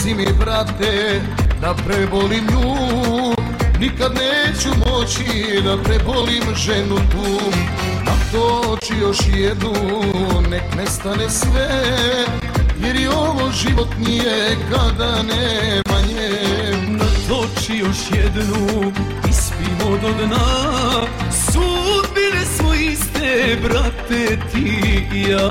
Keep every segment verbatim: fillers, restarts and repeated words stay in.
reci mi brate, da prebolim nju. Nikad neću moći da prebolim ženu tu. Natoči još jednu, nek nestane sve, jer i ovo život nije kada nema nje. Natoči još jednu, ispimo do dna, sudbine smo iste, brate, ti i ja.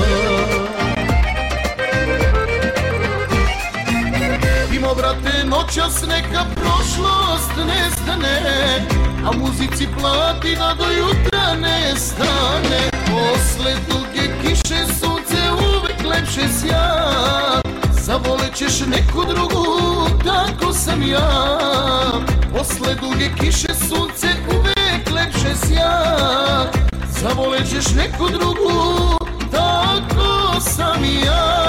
Pimo brate noćas neka prošlost nestane, a muzici platina do jutra nestane. Posle duge kiše sunce uvek lepše sja, zavolit ćeš neku drugu, tako sam ja. Posle duge kiše sunce uvek lepše sja, zavolit ćeš neku drugu, tako sam ja.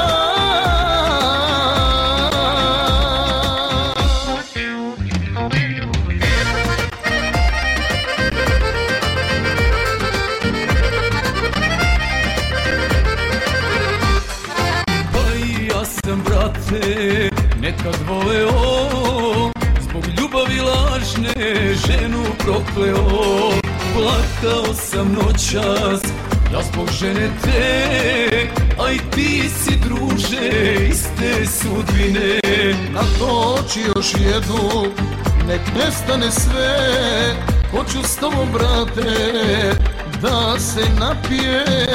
Brate, nekad voleo, zbog ljubavi lažne ženu prokleo. Plakao sam noćas, ja zbog žene te, a i ti si druže iste sudbine. Natoči još jednu, nek nestane sve, hoću s tobom brate da se napijem.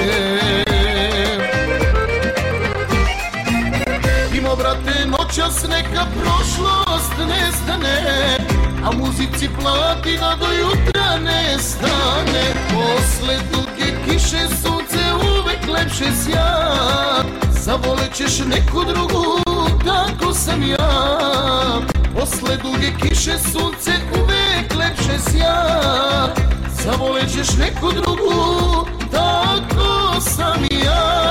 Pimo brate noćas neka prošlost nestane, a muzici platina do jutra nestane. Posle duge kiše sunce uvek lepše sja, zavolit ćeš neku drugu, tako sam ja. Posle duge kiše sunce uvek lepše sja, zavolit ćeš neku drugu, tako sam ja.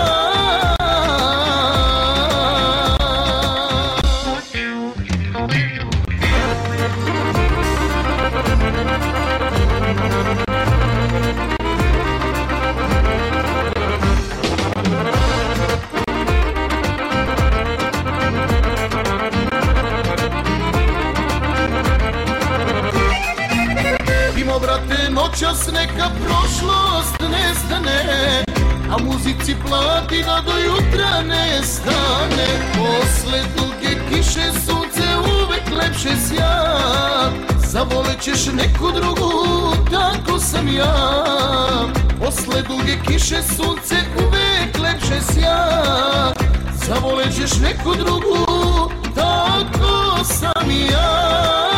Pimo brate noćas neka prošlost nestane, a muzici platina do jutra nestane. Posle duge kiše sunce uvek lepše sja, zavolit ćeš neku drugu, tako sam ja. Posle duge kiše sunce uvek lepše sja, zavolit ćeš neku drugu, tako sam ja.